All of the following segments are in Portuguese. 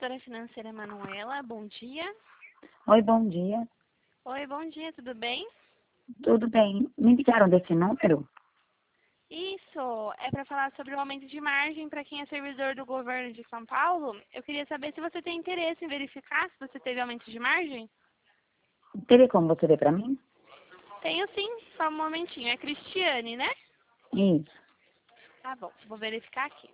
consultora financeira Manuela, bom dia. Oi, bom dia. Oi, bom dia, tudo bem? Tudo bem? Me ligaram desse número? Isso, é para falar sobre o aumento de margem para quem é servidor do governo de São Paulo. Eu queria saber se você tem interesse em verificar se você teve aumento de margem. Teria como você ver para mim? Tenho sim, só um momentinho. É Cristiane, né? Isso. Tá bom, vou verificar aqui.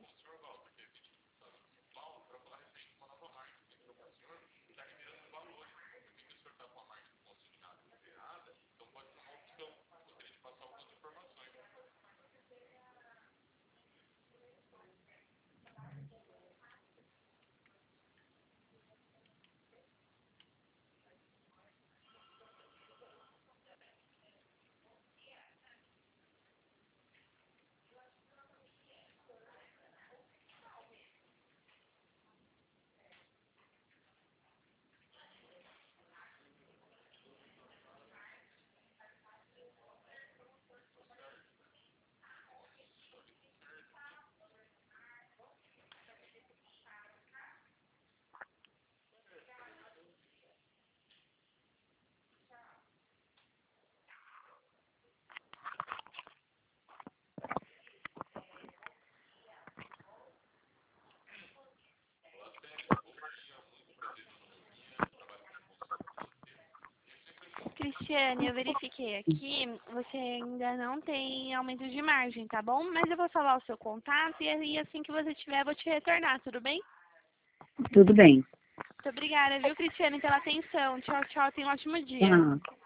Cristiane, eu verifiquei aqui, você ainda não tem aumento de margem, tá bom? Mas eu vou falar o seu contato e aí assim que você tiver, eu vou te retornar, tudo bem? Tudo bem. Muito obrigada, viu, Cristiane, pela atenção. Tchau, tchau, tenha um ótimo dia. Tchau.